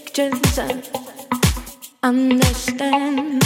just understand.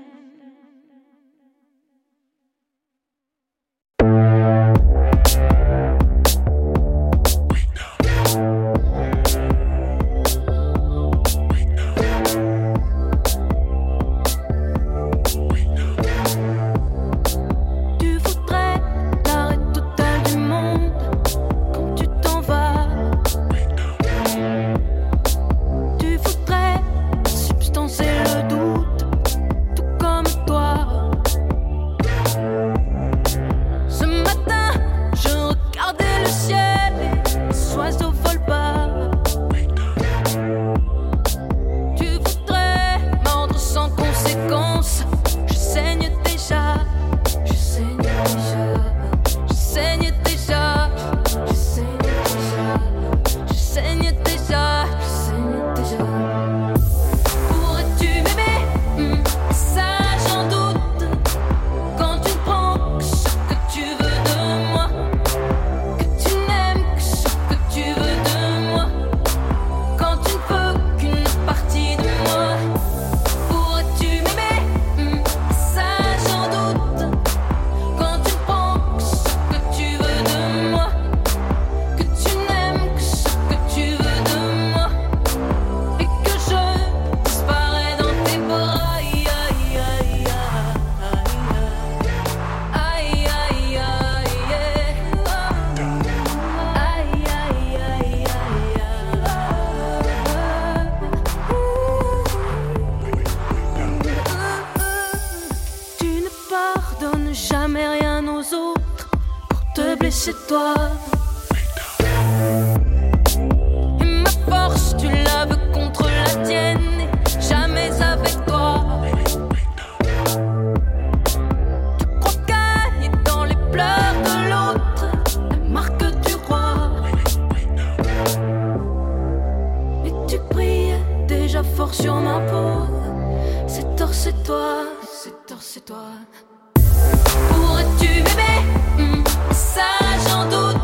C'est toi. Et ma force, tu la veux contre la tienne, et jamais avec toi. Tu crois gagner dans les pleurs de l'autre, la marque du roi. Mais tu brilles déjà fort sur ma peau. C'est tort, c'est toi, c'est tort, c'est toi. Pourrais-tu m'aimer? Ça j'en doute,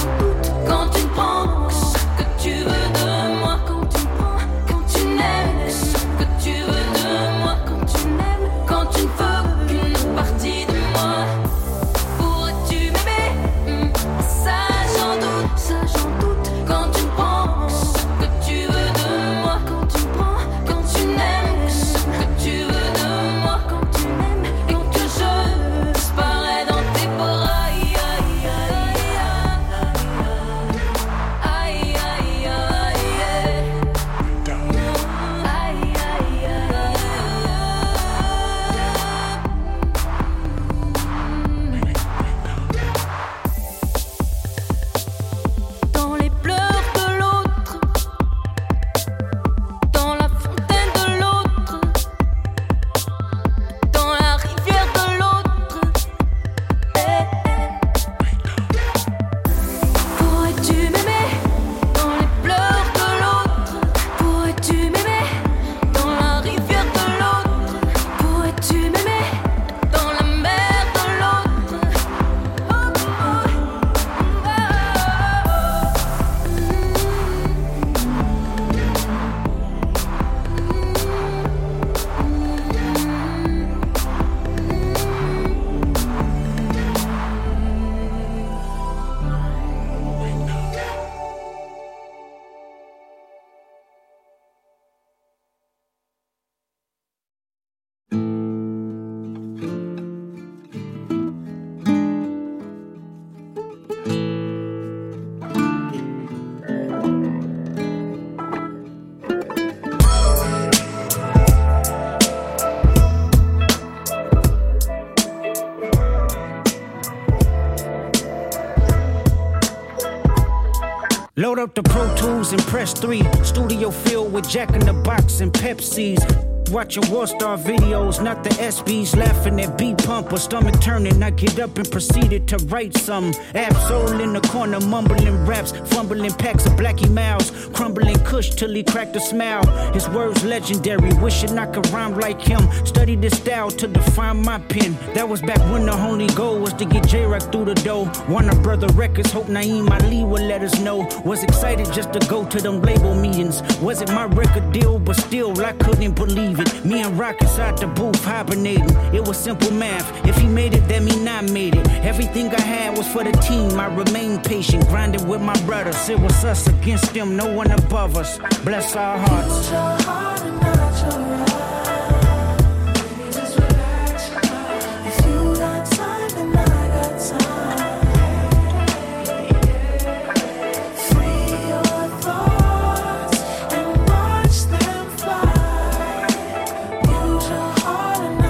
quand tu me prends ce que tu veux de moi, quand tu me prends, quand tu n'aimes ce que tu veux de moi, quand tu n'aimes, quand tu ne veux qu'une partie de moi. Pourrais-tu m'aimer? Ça j'en doute, quand tu me prends ce que tu veux de moi, quand tu me prends, quand tu n'aimes ce que tu veux de moi, quand tu n'aimes, quand que je disparais dans tes bras. Load up the Pro Tools and press 3. Studio filled with Jack in the Box and Pepsis. watching War Star videos, not the SBs laughing at beat pump or stomach turning. I get up and proceeded to write some. Absol in the corner, mumbling raps, fumbling packs of Blackie Miles, crumbling Kush till he cracked a smile. His words legendary, wishing I could rhyme like him. Studied his style to define my pen. That was back when the only goal was to get J-Rock through the door. Warner Brother Records, hope Naeem Ali would let us know. Was excited just to go to them label meetings. Wasn't my record deal, but still I couldn't believe it. Me and Rock inside the booth hibernating. It was simple math. If he made it, that mean I made it. Everything I had was for the team. I remained patient, grinding with my brothers. It was us against them, no one above us. Bless our hearts. Use your heart and not your right. Baby, just relax your mind. If you got time, then I got time. Free your thoughts and watch them fly. Use your heart and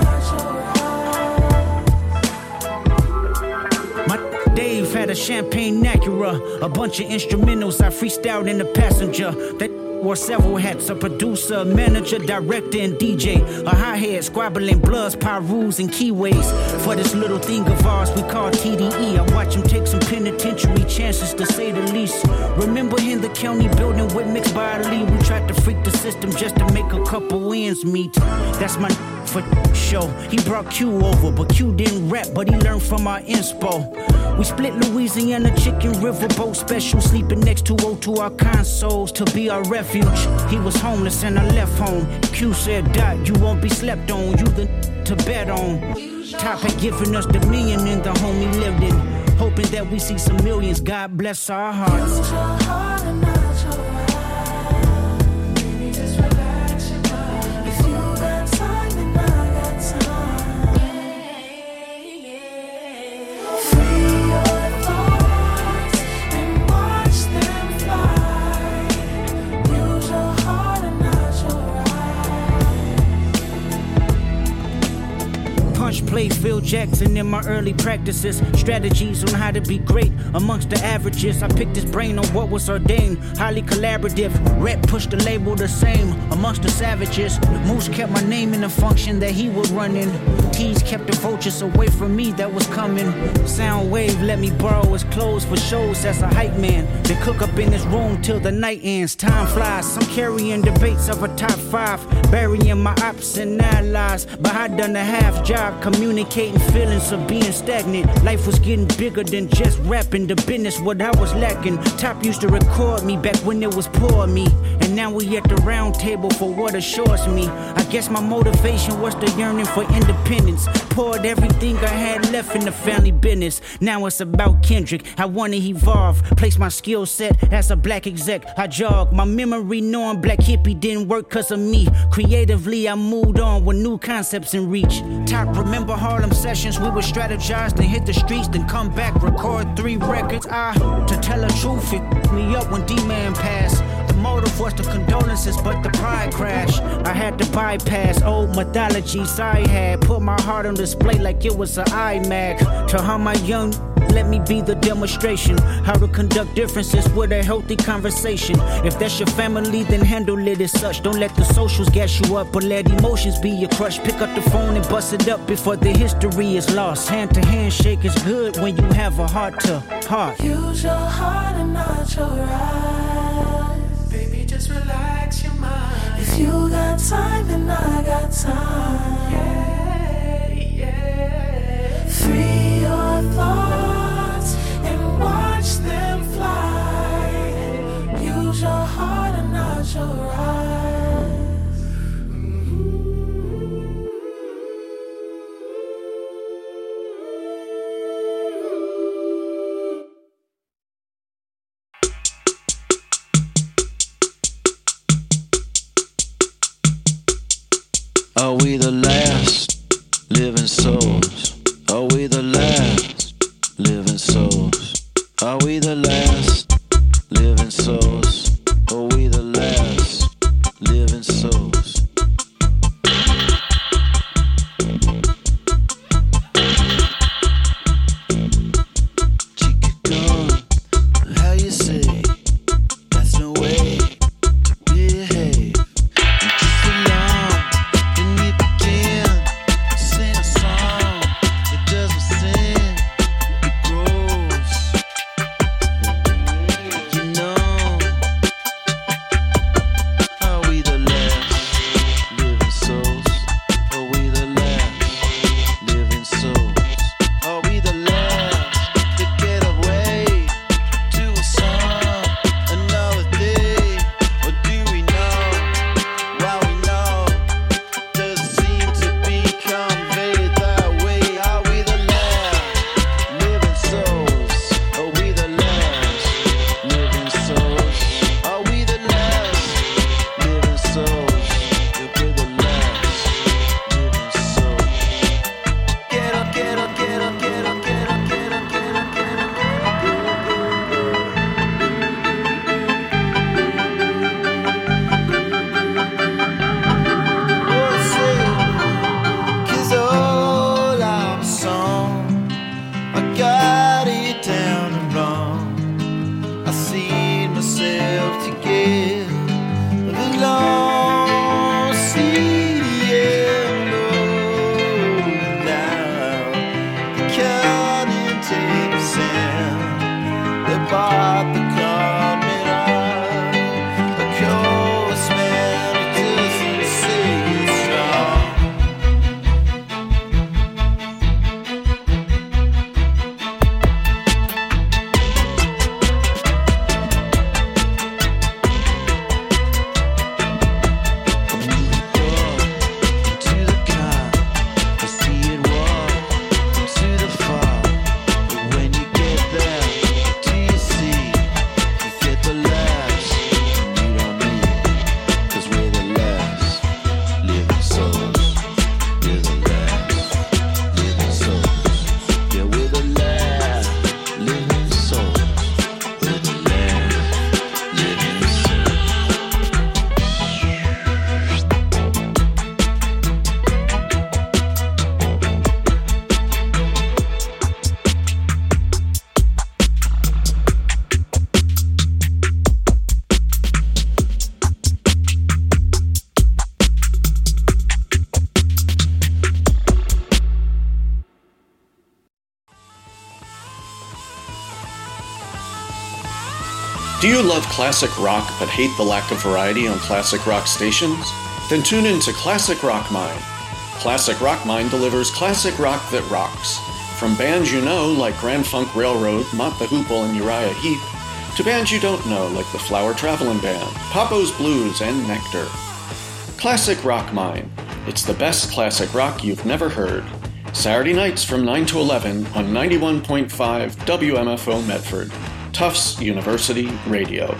not your right. My Dave had a champagne Acura, a bunch of instrumentals I freestyled in the passenger. That wore several hats, a producer, manager, director, and DJ. A hi-hat, squabbling bloods, pyrus, and keyways. For this little thing of ours we call TDE. I watch him take some penitentiary chances, to say the least. Remember in the county building with Mixed by Ali, we tried to freak the system just to make a couple ends meet. That's my for show. He brought Q over, but Q didn't rap, but he learned from our inspo. We split Louisiana chicken riverboat special, sleeping next to O2 our consoles to be our refuge. He was homeless and I left home. Q said, Dot, you won't be slept on, you the to bet on. Top had given us the million in the home he lived in, hoping that we see some millions. God bless our hearts. Use your heart and not your right. Baby, just relax your mind. If you got time, then I got time. Free your thoughts and watch them fly. Use your heart and not your right. Punch play Phil Jackson in my early practices. Strategies on how to be great amongst the averages. I picked his brain on what was ordained. Highly collaborative. Rep pushed the label the same amongst the savages. Moose kept my name in the function that he would run in. Keys kept the vultures away from me that was coming. Soundwave let me borrow his clothes for shows as a hype man. They cook up in his room till the night ends. Time flies. I'm carrying debates of a top 5. Burying my ops and allies. But I done a half job communicating feelings of being stagnant. Life was getting bigger than just rapping. The business what I was lacking. Top used to record me back when it was poor me. And now we at the round table for what assures me. I guess my motivation was the yearning for independence. Poured everything I had left in the family business. Now it's about Kendrick. I wanna evolve. Place my skill set as a black exec. I jog my memory knowing Black Hippie didn't work cause of me. Creatively I moved on with new concepts in reach. Top remember Harlem sessions. We would strategize, then hit the streets, then come back, record 3 records. To tell the truth, it me up when D-Man passed. The motive was the condolences, but the pride crashed. I had to bypass old mythologies I had. Put my heart on display like it was an iMac. To how my young let me be the demonstration. How to conduct differences with a healthy conversation. If that's your family, then handle it as such. Don't let the socials gas you up, but let emotions be your crush. Pick up the phone and bust it up before the history is lost. Hand to hand shake is good when you have a heart to heart. Use your heart and not your eyes. Baby, just relax your mind. If you got time, then I got time. Yeah, yeah. Free your thoughts and watch them fly. Use your heart and not your eyes. Are we the last living souls? Are we the last living souls? Are we the last living souls? Are we the last living souls? Chica gone, how you say? That's no way to behave. And kiss along Do you love classic rock but hate the lack of variety on classic rock stations? Then tune in to Classic Rock Mind. Classic Rock Mind delivers classic rock that rocks. From bands you know like Grand Funk Railroad, Mott the Hoople, and Uriah Heep, to bands you don't know like the Flower Traveling Band, Papo's Blues, and Nectar. Classic Rock Mind. It's the best classic rock you've never heard. Saturday nights from 9 to 11 on 91.5 WMFO Medford. Tufts University Radio.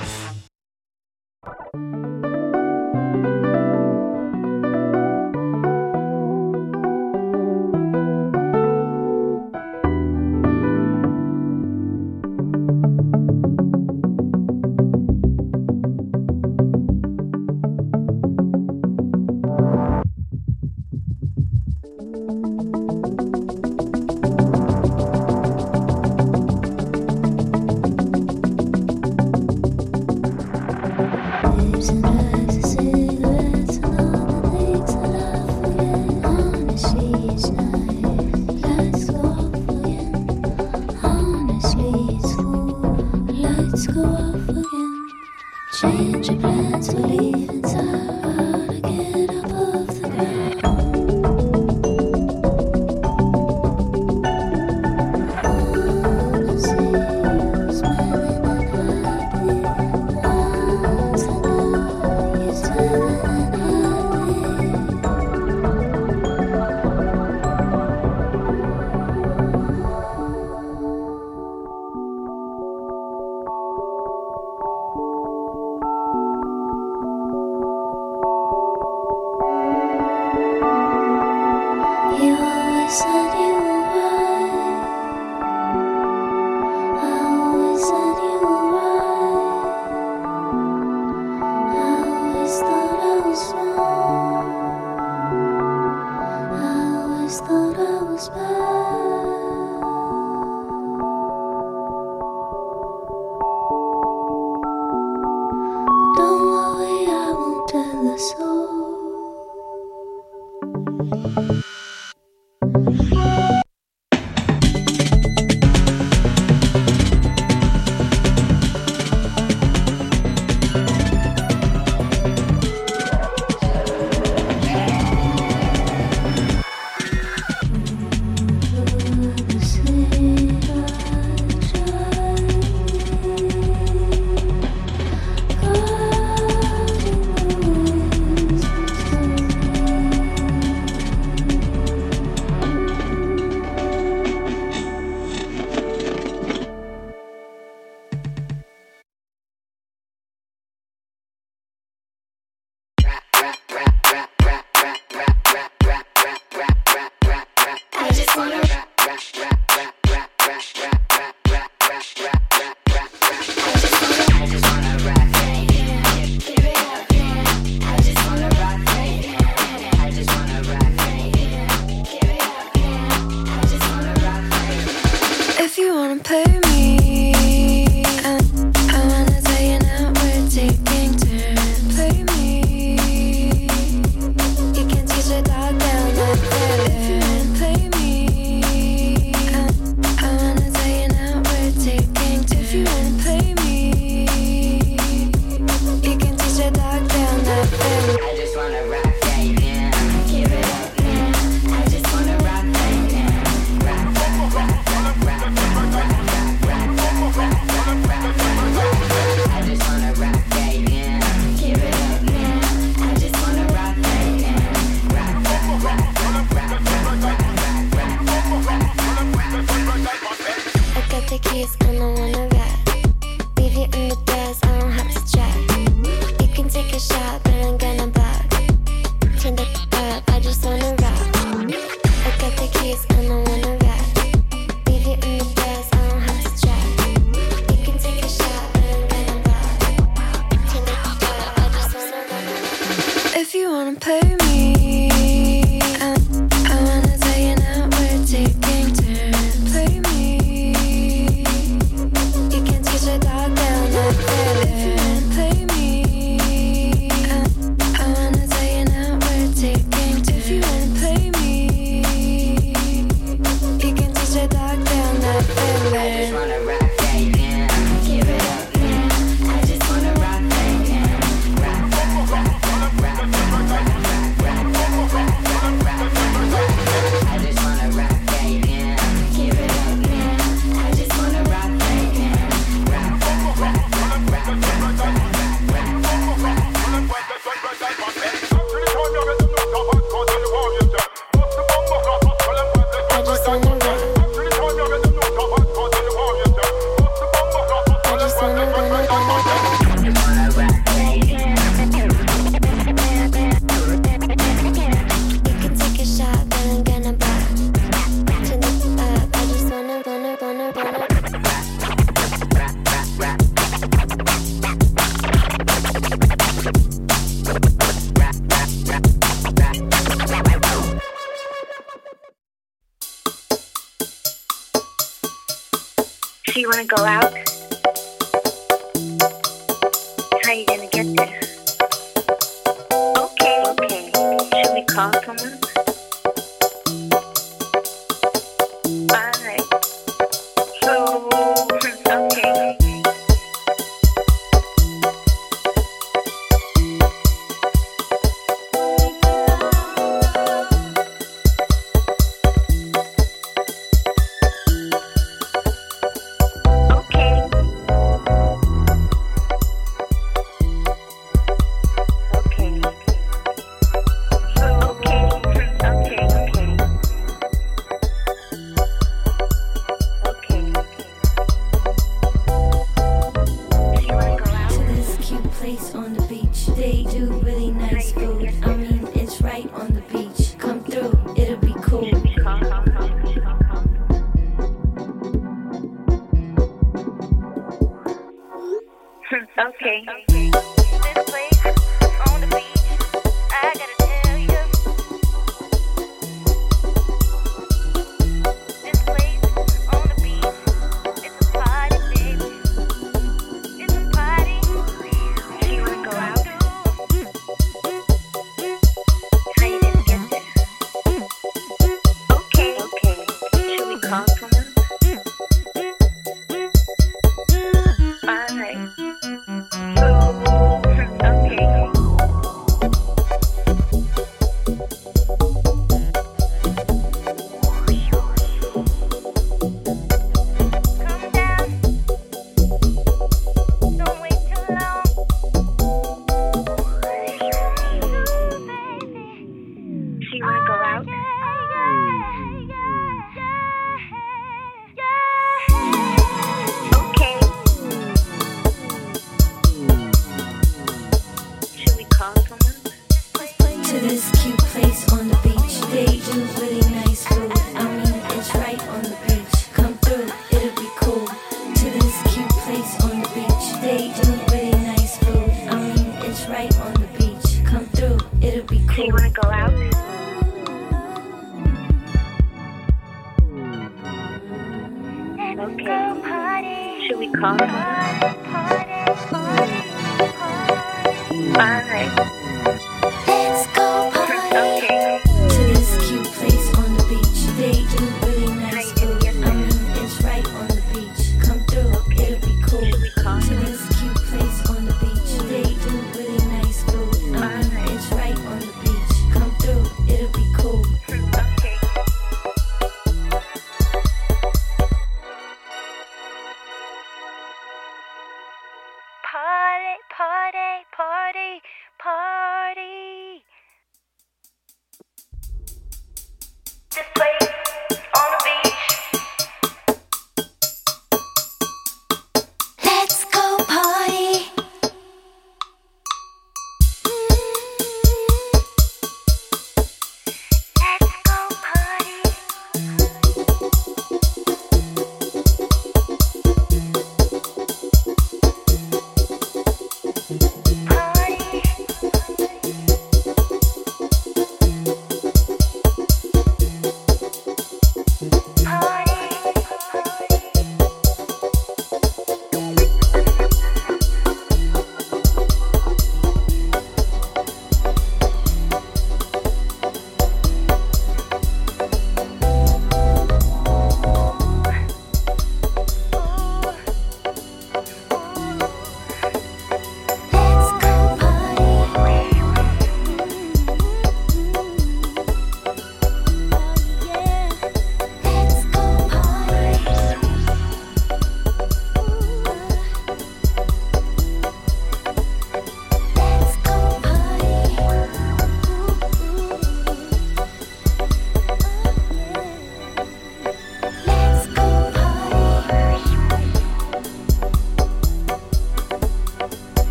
So you wanna go out? How you gonna get there? Okay. Should we call someone? Alright. So, okay.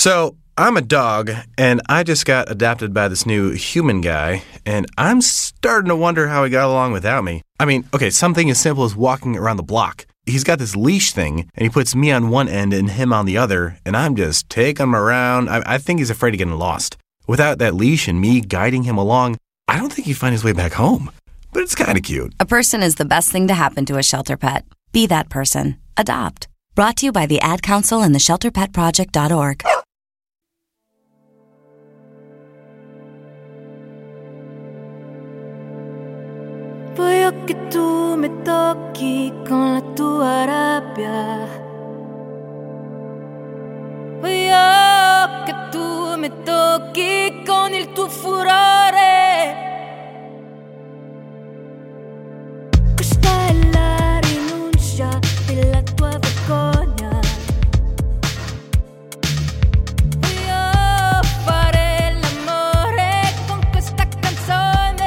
So, I'm a dog, and I just got adopted by this new human guy, and I'm starting to wonder how he got along without me. I mean, okay, something as simple as walking around the block. He's got this leash thing, and he puts me on one end and him on the other, and I'm just taking him around. I think he's afraid of getting lost. Without that leash and me guiding him along, I don't think he'd find his way back home. But it's kind of cute. A person is the best thing to happen to a shelter pet. Be that person. Adopt. Brought to you by the Ad Council and the ShelterPetProject.org. Voglio che tu mi tocchi con la tua rabbia. Voglio che tu mi tocchi con il tuo furore. Questa è la rinuncia della tua vergogna. Voglio fare l'amore con questa canzone.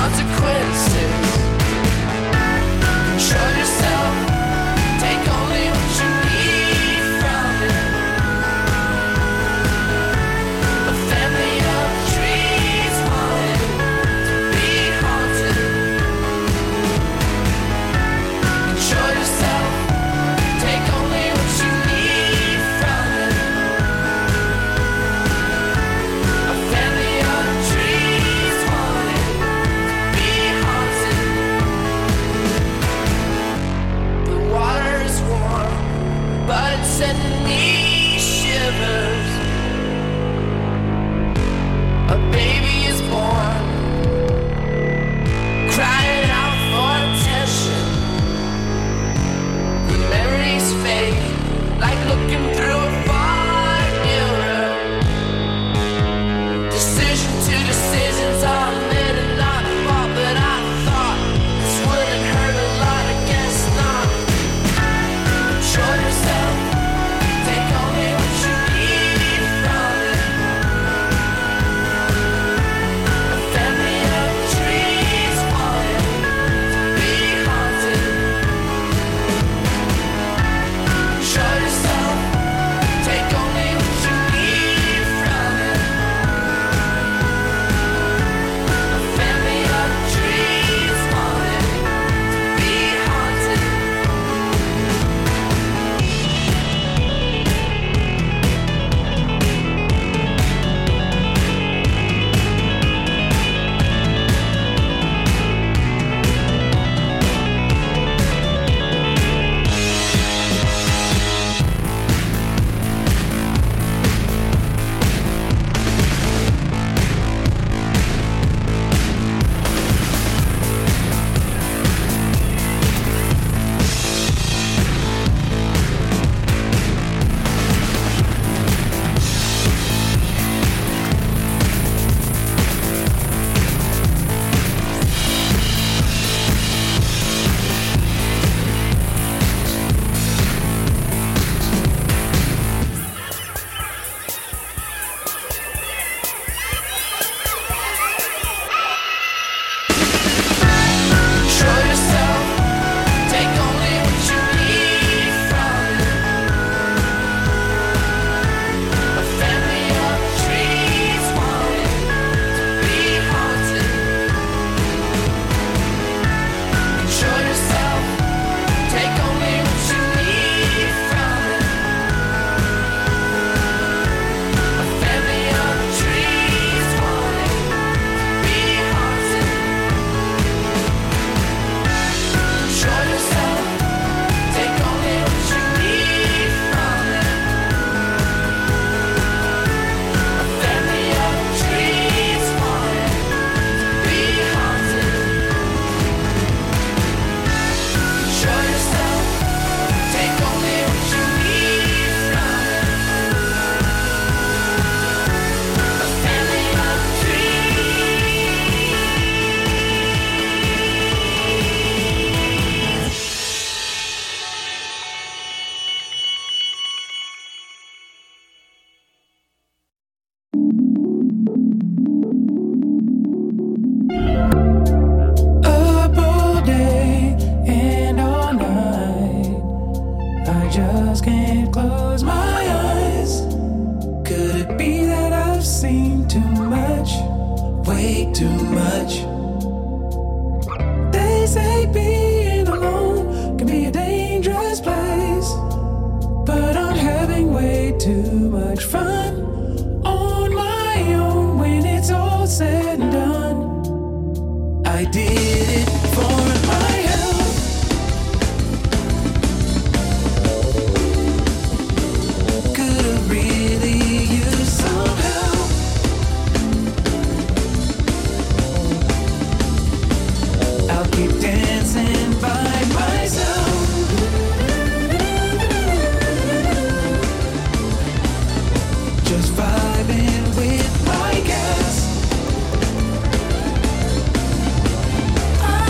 I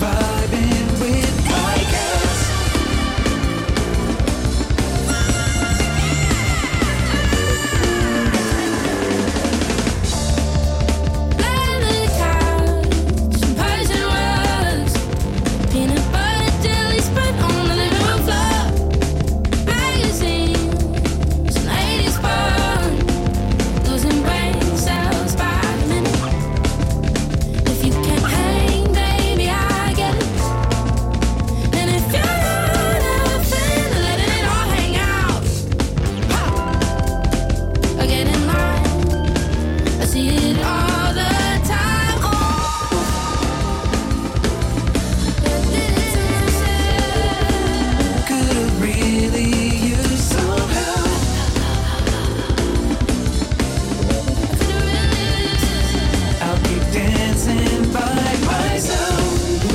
vibing with Micahs. Lemon couch, Persian rugs, peanut butter jelly spread on the living room floor. Magazines, an 80s fun, losing brain cells by the minute. If you can't hang, baby, I guess. And if you're not a fan of letting it all hang out, or get in line, I see it all the time. Could have really used some help. I'll keep dancing by myself.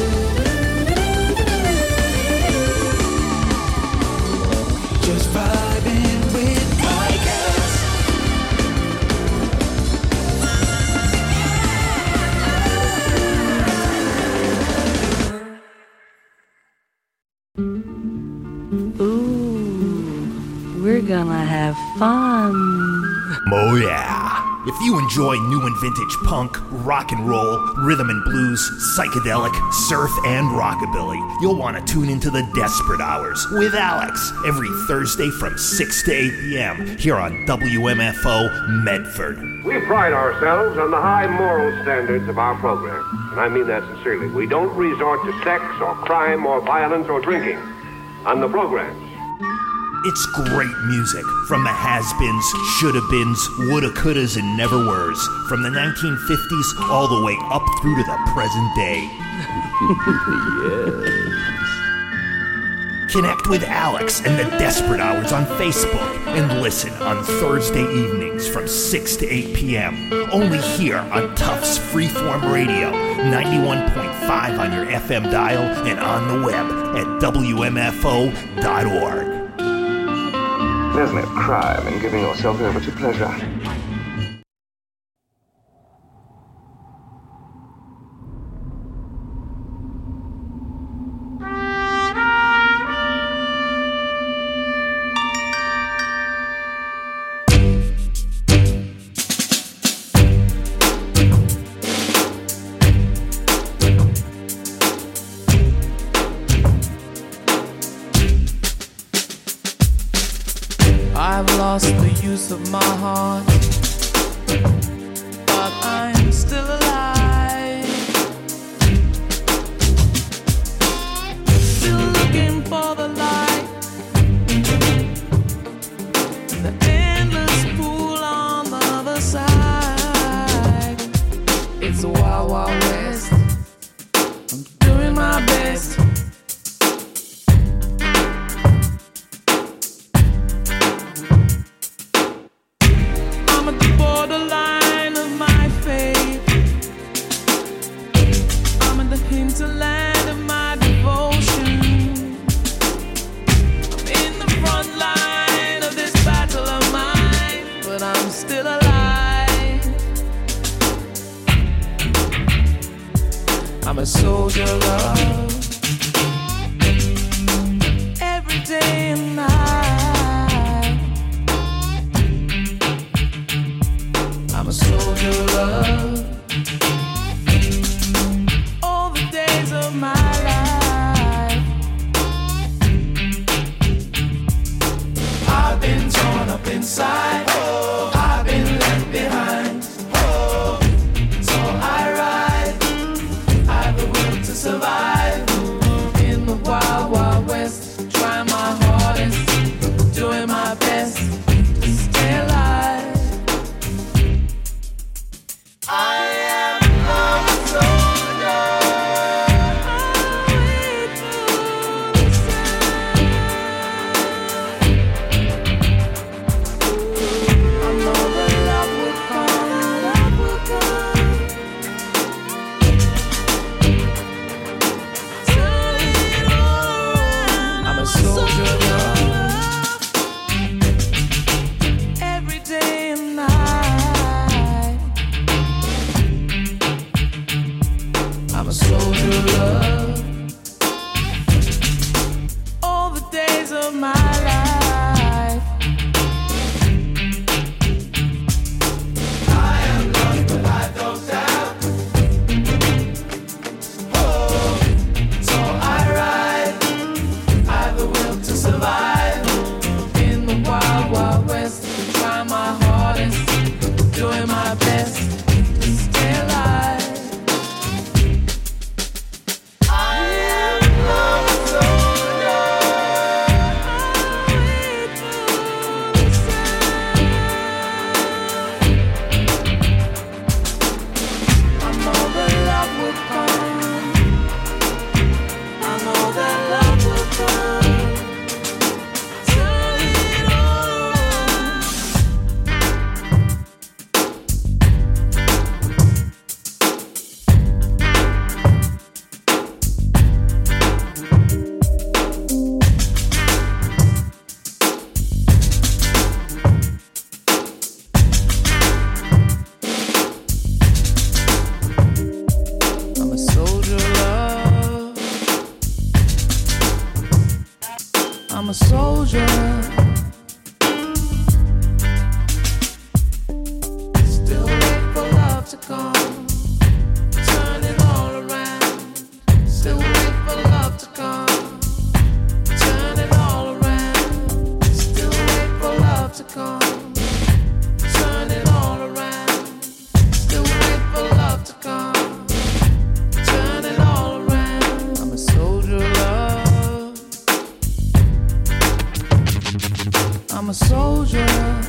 Just vibing with Micahs. We're gonna have fun. Oh yeah. If you enjoy new and vintage punk, rock and roll, rhythm and blues, psychedelic, surf, and rockabilly, you'll want to tune into the Desperate Hours with Alex every Thursday from 6 to 8 p.m. here on WMFO Medford. We pride ourselves on the high moral standards of our program, and I mean that sincerely. We don't resort to sex or crime or violence or drinking on the programs. It's great music from the has-beens, shoulda-beens, woulda-couldas, and never-weres, from the 1950s all the way up through to the present day. Yes. Connect with Alex and the Desperate Hours on Facebook and listen on Thursday evenings from 6 to 8 p.m. Only here on Tufts Freeform Radio, 91.5 on your FM dial and on the web at WMFO.org. There's no crime in giving yourself over to pleasure. I've lost the use of my heart, but I'm still alive. Still looking for the light, the endless pool on the other side. It's a wild, wild west. I'm doing my best. a soldier. Still wait for love to come, turn it all around. Still wait for love to come, turn it all around. Still wait for love to come, turn it all around. Still wait for love to come, turn it all around. I'm a soldier of love. I'm a soldier.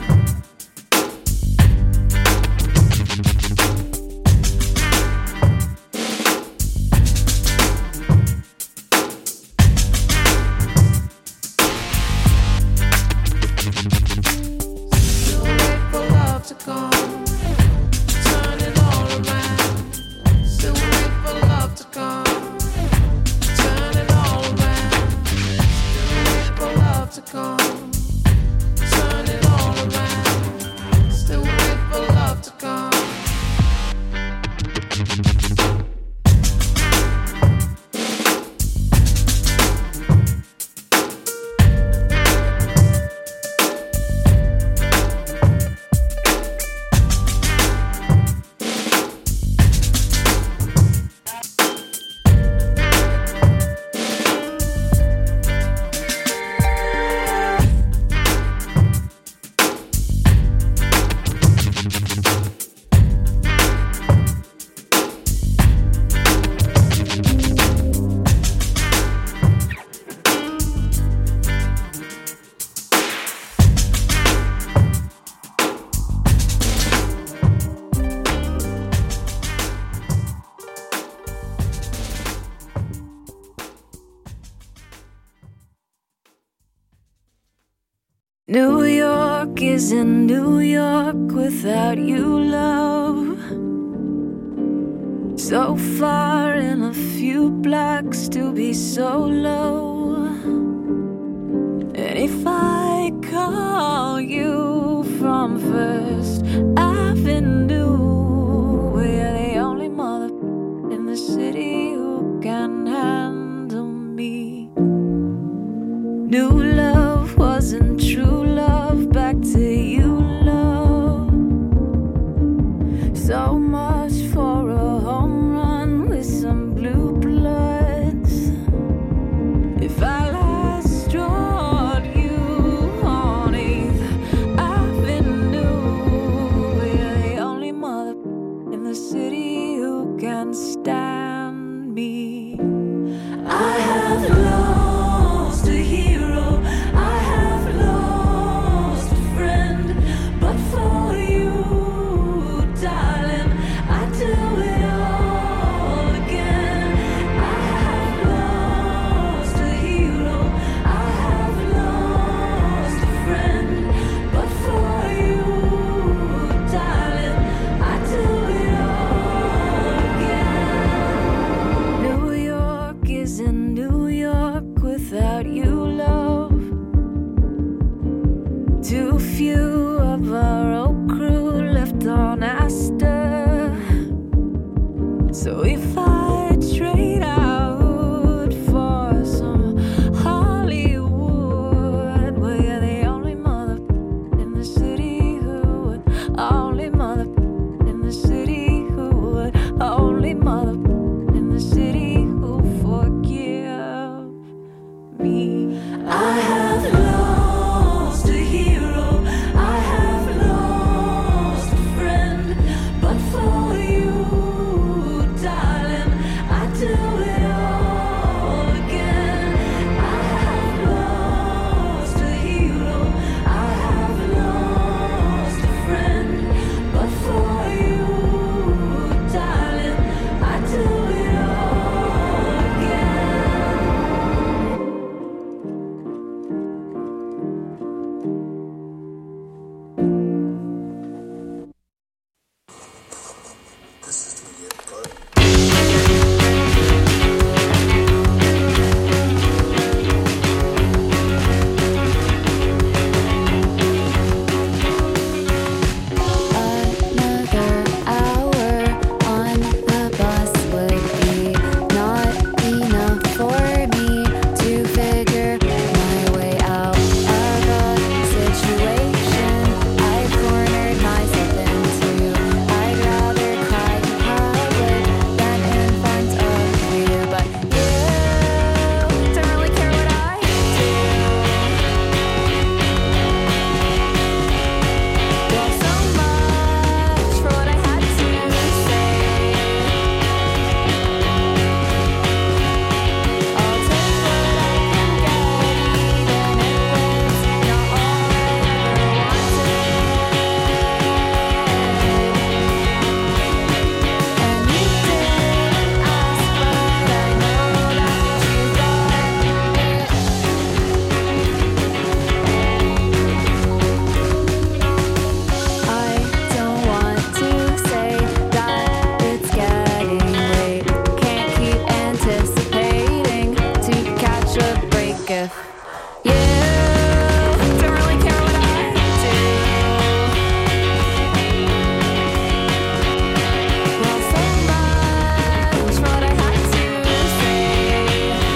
Still wait for love to come, turn it all around. Still wait for love to come, turn it all around. Still wait for love to come, turn it all around. Still wait for love to come. New York isn't New York without you, love. So far in a few blocks to be so low. And if I call you from First Avenue, we're the only mother in the city who can handle me. New love wasn't true love, back to you, love. So much for a home run with some blue bloods. If I last drawed you on 8th Avenue, we're the only mother in the city who can stand me. I have lost a hero, I have lost a friend, but for you, darling, I do it all again. I have lost a hero, I have lost a friend, but for you, darling, I do it all again. New York isn't New York without you, love. Too few of our old crew left on Astor. So if I trade out for some Hollywood, we're the only mother in the city who would, only mother in the city who would, only mother in the city who forgive. if you don't really care what I do. Well, so much what I had to say.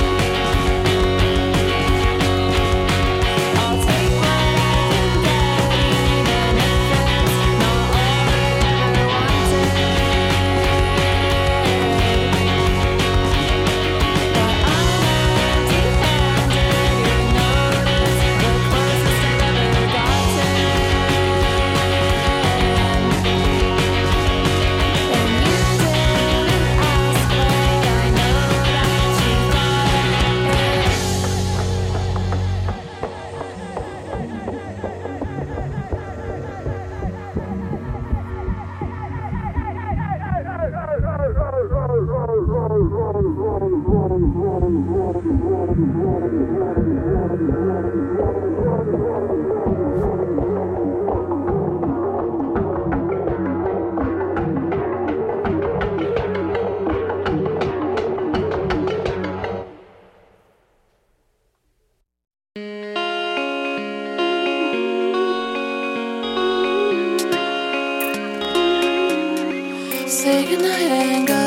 I'll take what I can get, even if it's not all I ever wanted. But I'm empty-handed, you notice the closest I've ever gotten. And you didn't ask, but I know that you thought it. Say goodnight and go.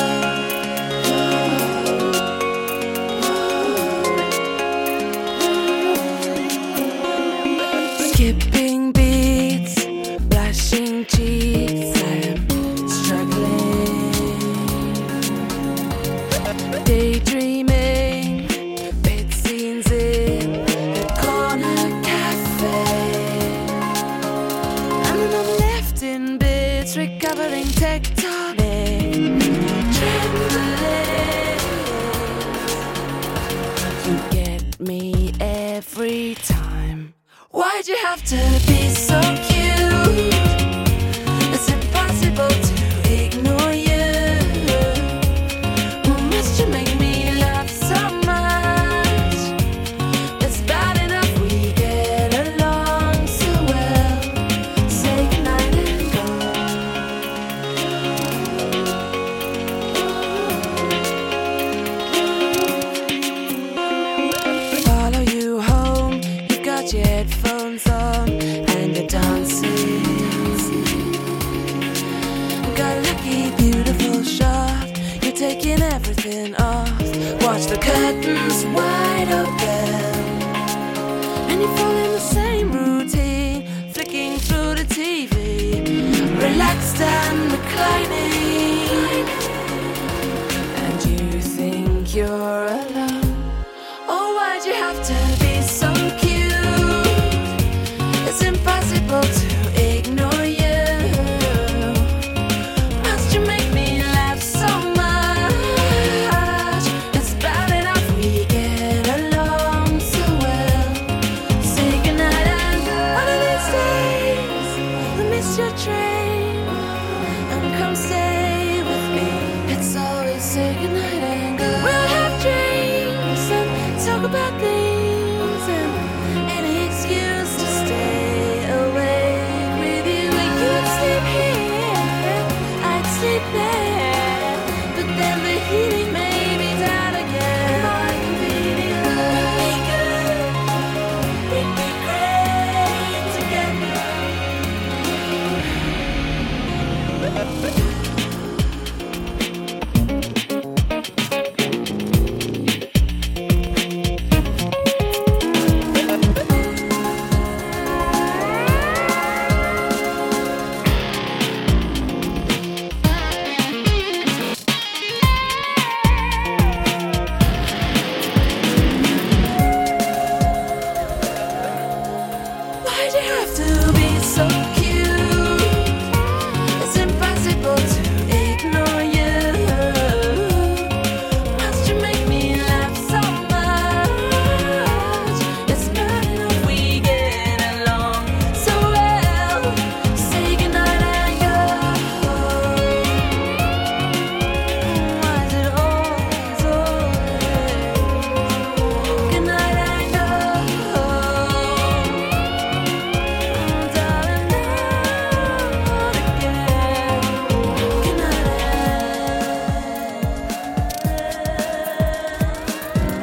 Skipping beats, blushing cheeks, I'm struggling. Daydreaming, bed scenes in the corner cafe. And then I'm left in bits, recovering tectonic trembling. You get me every time. Why'd you have to be so cute? It's impossible to ignore you. Must you make me laugh so much? It's bad enough we get along so well. Say goodnight and go. Follow you home, you've got your headphones on and you're dancing. Got a lucky, beautiful shot, you're taking everything off. Watch the curtains wide open, and you fall in the same routine, flicking through the TV, relaxed and reclining. And you think you're